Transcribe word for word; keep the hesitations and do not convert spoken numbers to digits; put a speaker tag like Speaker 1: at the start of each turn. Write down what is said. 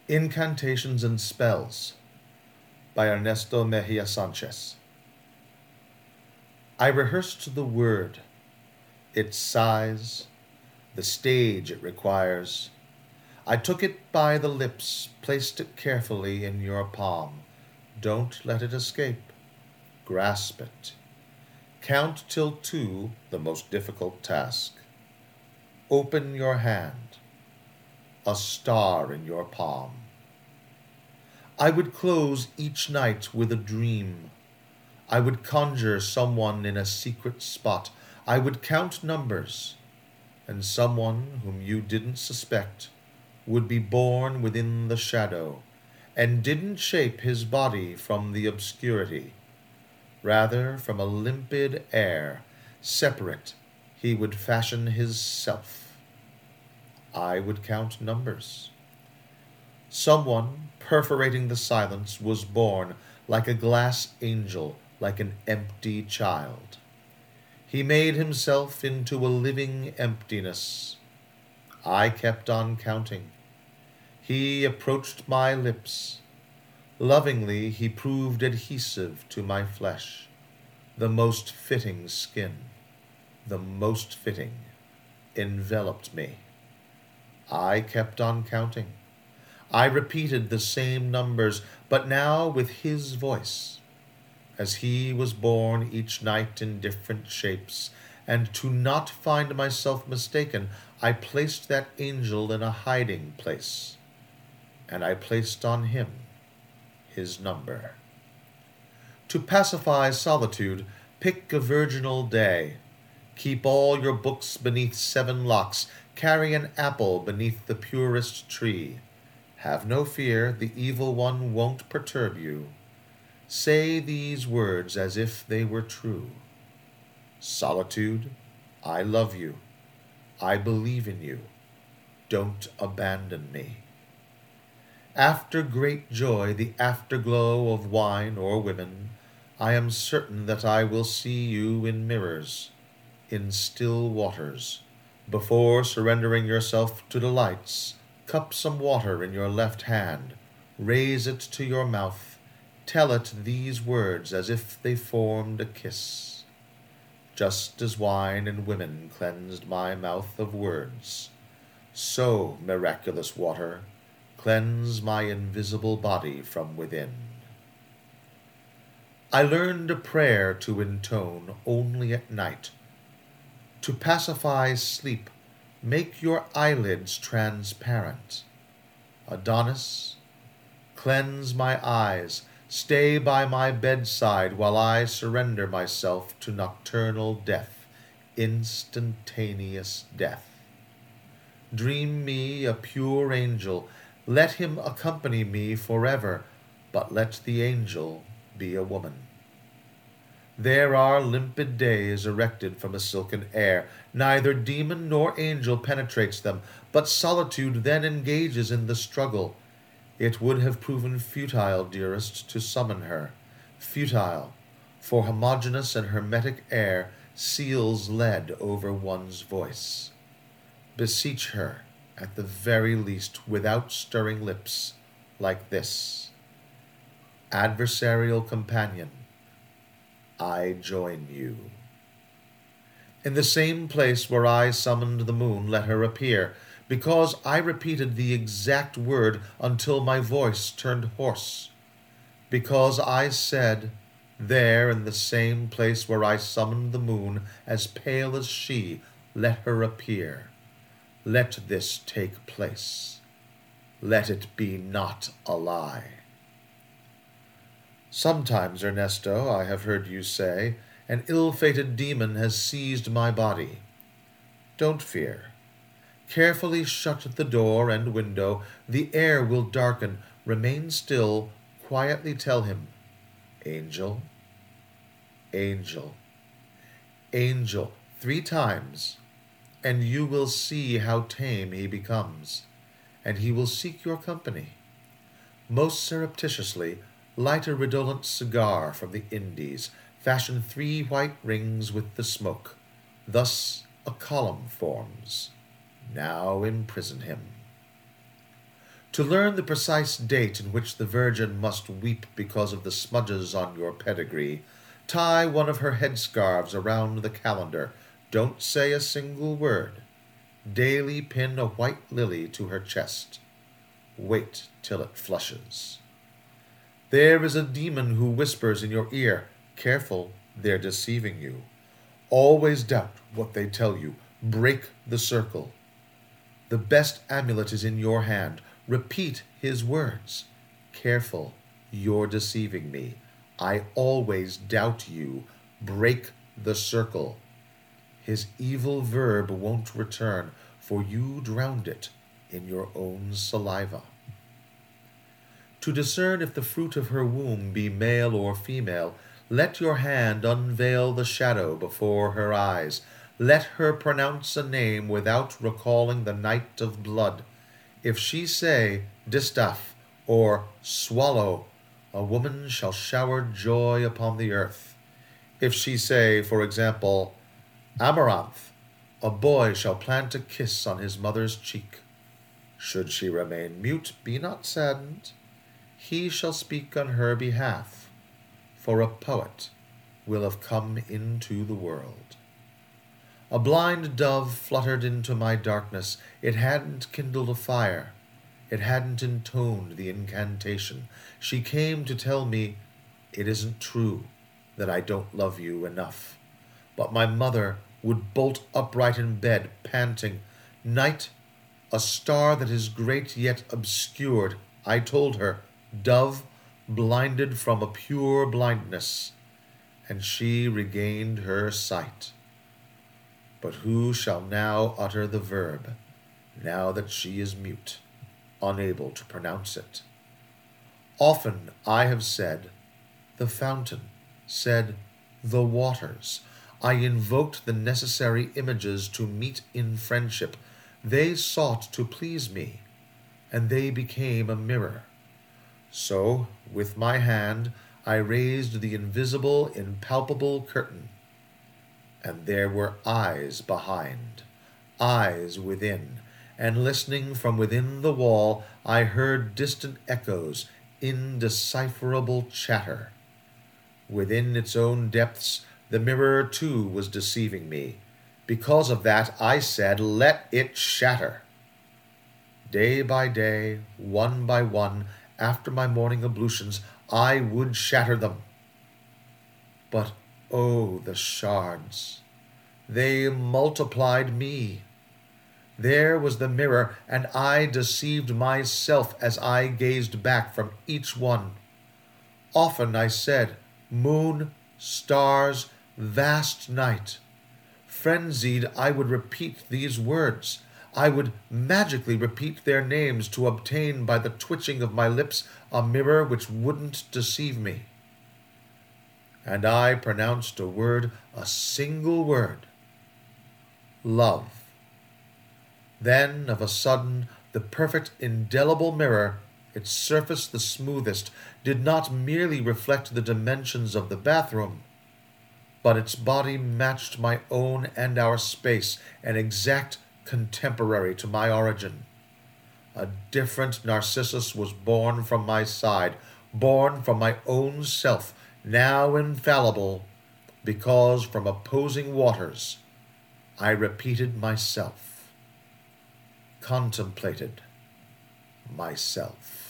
Speaker 1: Incantations and Spells by Ernesto Mejia Sanchez. I rehearsed the word, its size, the stage it requires. I took it by the lips, placed it carefully in your palm. Don't let it escape. Grasp it. Count till two, the most difficult task. Open your hand. A star in your palm. I would close each night with a dream. I would conjure someone in a secret spot. I would count numbers, and someone whom you didn't suspect would be born within the shadow, and didn't shape his body from the obscurity. Rather, from a limpid air, separate, he would fashion his self. I would count numbers. Someone, perforating the silence, was born like a glass angel, like an empty child. He made himself into a living emptiness. I kept on counting. He approached my lips. Lovingly he proved adhesive to my flesh, the most fitting skin, the most fitting, enveloped me. I kept on counting. I repeated the same numbers, but now with his voice, as he was born each night in different shapes, and to not find myself mistaken, I placed that angel in a hiding place, and I placed on him his number. To pacify solitude, pick a virginal day. Keep all your books beneath seven locks. Carry an apple beneath the purest tree. Have no fear, the evil one won't perturb you. Say these words as if they were true. Solitude, I love you. I believe in you. Don't abandon me. After great joy, the afterglow of wine or women, I am certain that I will see you in mirrors, in still waters. Before surrendering yourself to the lights, cup some water in your left hand, raise it to your mouth, tell it these words as if they formed a kiss. Just as wine and women cleansed my mouth of words, so, miraculous water, cleanse my invisible body from within. I learned a prayer to intone only at night. To pacify sleep, make your eyelids transparent. Adonis, cleanse my eyes, stay by my bedside while I surrender myself to nocturnal death, instantaneous death. Dream me a pure angel, let him accompany me forever, but let the angel be a woman. There are limpid days erected from a silken air. Neither demon nor angel penetrates them, but solitude then engages in the struggle. It would have proven futile, dearest, to summon her. Futile, for homogeneous and hermetic air seals lead over one's voice. Beseech her, at the very least, without stirring lips, like this. Adversarial companion, I join you. In the same place where I summoned the moon, let her appear, because I repeated the exact word until my voice turned hoarse. Because I said, there in the same place where I summoned the moon, as pale as she, let her appear. Let this take place. Let it be not a lie. Sometimes, Ernesto, I have heard you say, an ill-fated demon has seized my body. Don't fear. Carefully shut the door and window. The air will darken. Remain still. Quietly tell him, Angel, Angel, Angel, three times, and you will see how tame he becomes, and he will seek your company. Most surreptitiously, light a redolent cigar from the Indies, fashion three white rings with the smoke. Thus a column forms. Now imprison him. To learn the precise date in which the Virgin must weep because of the smudges on your pedigree, tie one of her headscarves around the calendar. Don't say a single word. Daily pin a white lily to her chest. Wait till it flushes. There is a demon who whispers in your ear. Careful, they're deceiving you. Always doubt what they tell you. Break the circle. The best amulet is in your hand. Repeat his words. Careful, you're deceiving me. I always doubt you. Break the circle. His evil verb won't return, for you drowned it in your own saliva. To discern if the fruit of her womb be male or female, let your hand unveil the shadow before her eyes. Let her pronounce a name without recalling the night of blood. If she say, Distaff, or swallow, a woman shall shower joy upon the earth. If she say, for example, Amaranth, a boy shall plant a kiss on his mother's cheek. Should she remain mute, be not saddened. He shall speak on her behalf, for a poet will have come into the world. A blind dove fluttered into my darkness. It hadn't kindled a fire. It hadn't intoned the incantation. She came to tell me, it isn't true that I don't love you enough. But my mother would bolt upright in bed, panting, Night, a star that is great yet obscured. I told her, Dove, blinded from a pure blindness. And she regained her sight. But who shall now utter the verb, now that she is mute, unable to pronounce it? Often I have said, the fountain, said, the waters. I invoked the necessary images to meet in friendship. They sought to please me, and they became a mirror. So, with my hand, I raised the invisible, impalpable curtain. And there were eyes behind, eyes within, and listening from within the wall, I heard distant echoes, indecipherable chatter. Within its own depths, the mirror too was deceiving me. Because of that, I said, let it shatter. Day by day, one by one, after my morning ablutions, I would shatter them. But oh, the shards! They multiplied me. There was the mirror, and I deceived myself as I gazed back from each one. Often I said, moon, stars, vast night. Frenzied, I would repeat these words. I would magically repeat their names to obtain by the twitching of my lips a mirror which wouldn't deceive me. And I pronounced a word, a single word, love. Then, of a sudden, the perfect indelible mirror, its surface the smoothest, did not merely reflect the dimensions of the bathroom, but its body matched my own and our space, an exact contemporary to my origin. A different Narcissus was born from my side, born from my own self, now infallible, because from opposing waters I repeated myself, contemplated myself.